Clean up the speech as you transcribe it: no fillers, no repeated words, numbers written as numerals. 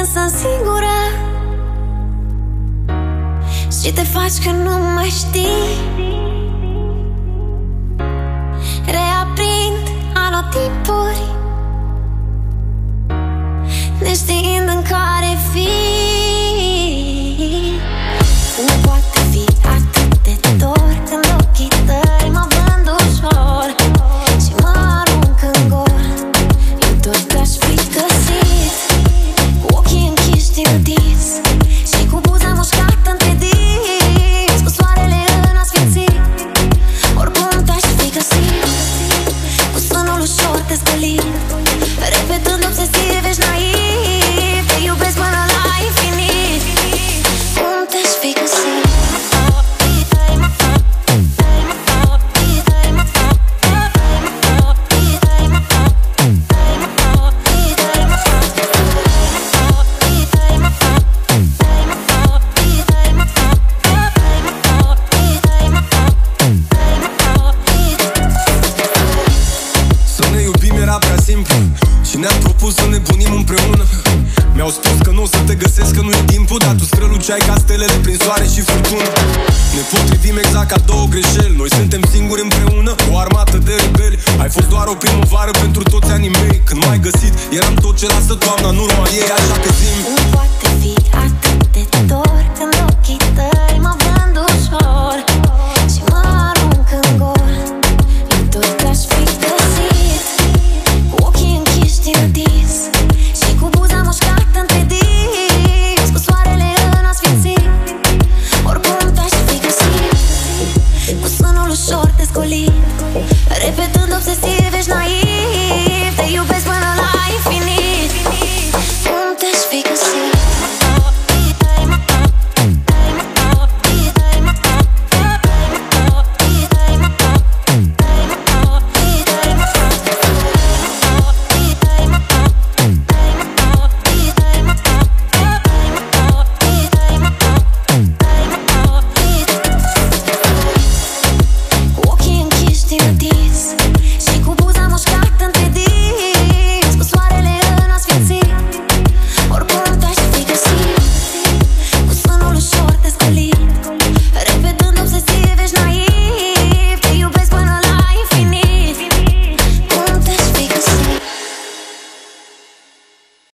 când sunt singură și te faci că nu mai știi. Reaprind anotipuri, neștiind în care fii. Nu poate fi atât de dor când ochii tăi mă vând ușor și mă arunc în gol. Eu tot aș fi găsit, cu ochii închiși din dis și cu buza mușcată între dinți, cu soarele în asfințit. Oricum te-aș fi găsit, cu sonul ușor de zgâlit, repetând obsesiv, ești naiv. Te iubesc până la infinit. Cum te-aș fi găsit? Să ne iubim era prea simplu și ne-am propus să ne bunim împreună. Mi-au spus că nu o să te găsesc, că nu e timpul, dar tu străluceai ca stelele prin soare și furtună. Ne potrivim exact ca două greșeli, noi suntem singuri împreună, o armată de rebeli. Ai fost doar o primăvară pentru toți anii mei. Când m-ai găsit, eram tot ce lasă toamna în urma ei, așa că zi-mi: Nu poate fi atât de dor